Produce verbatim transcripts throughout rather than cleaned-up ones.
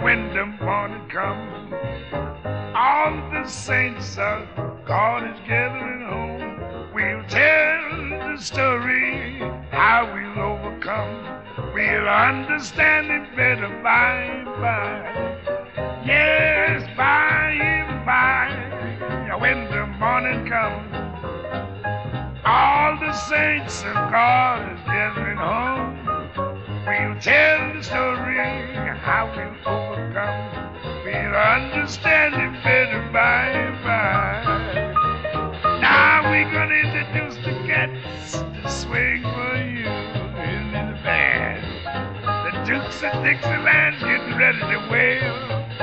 when the morning comes, all the saints of God is gathering home. We'll tell the story how we'll overcome. We'll understand it better by and by. Yes, by and by, when the morning comes, all the saints of God is gathering home. We'll tell the story how we'll overcome. We'll understand it better by and by. Now we're gonna introduce the cats to swing for you in the band. The Dukes of Dixieland getting ready to wail.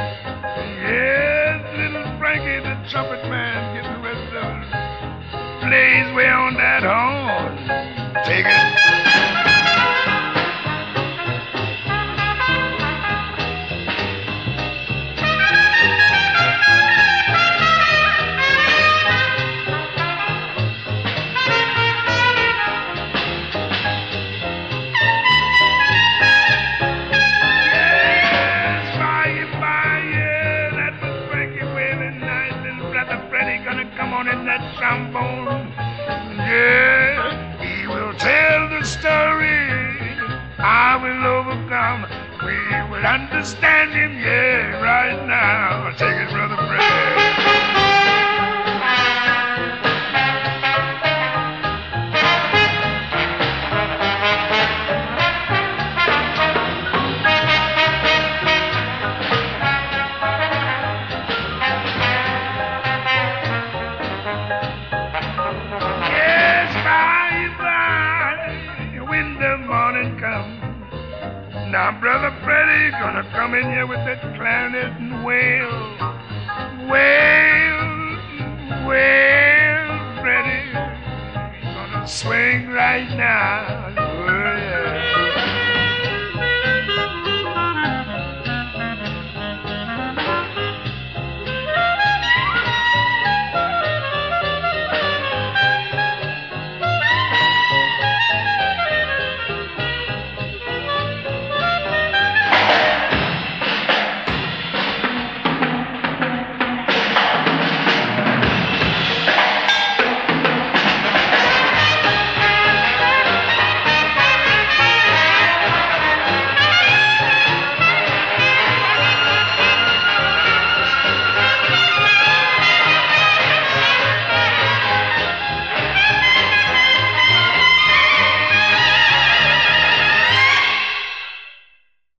Yes, little Frankie the trumpet man getting ready to blaze way on that horn. Take it. That trombone, yeah, he will tell the story. I will overcome. We will understand him, yeah, right now. Take it, Brother Fred. Now, Brother Freddie gonna come in here with that clarinet and wail, wail, wail, Freddie. He's gonna swing right now.